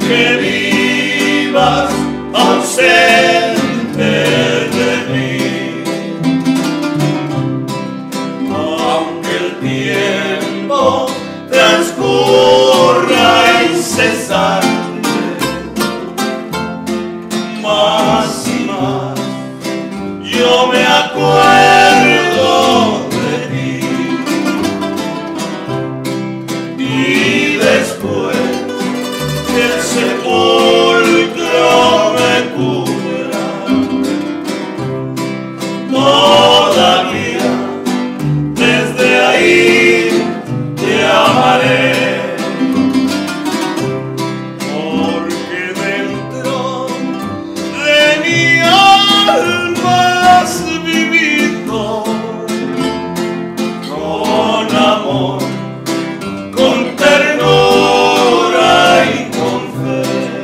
que vivas ausente de mí, aunque el tiempo transcurra incesante, más y más yo me acuerdo de ti, y después que el sepulcro me cubra, todavía desde ahí te amaré, porque dentro de mi alma has vivido con amor, con ternura y con fe.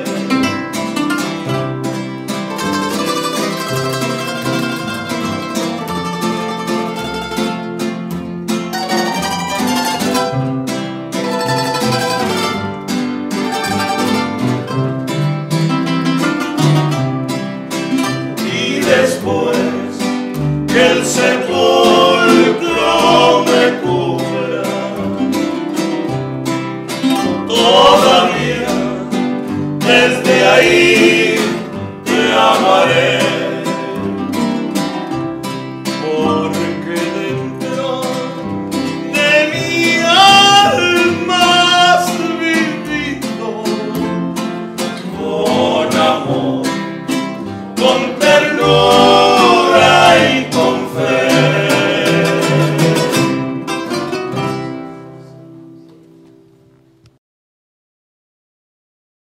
Y después que el sepulcro me cubra, todavía desde ahí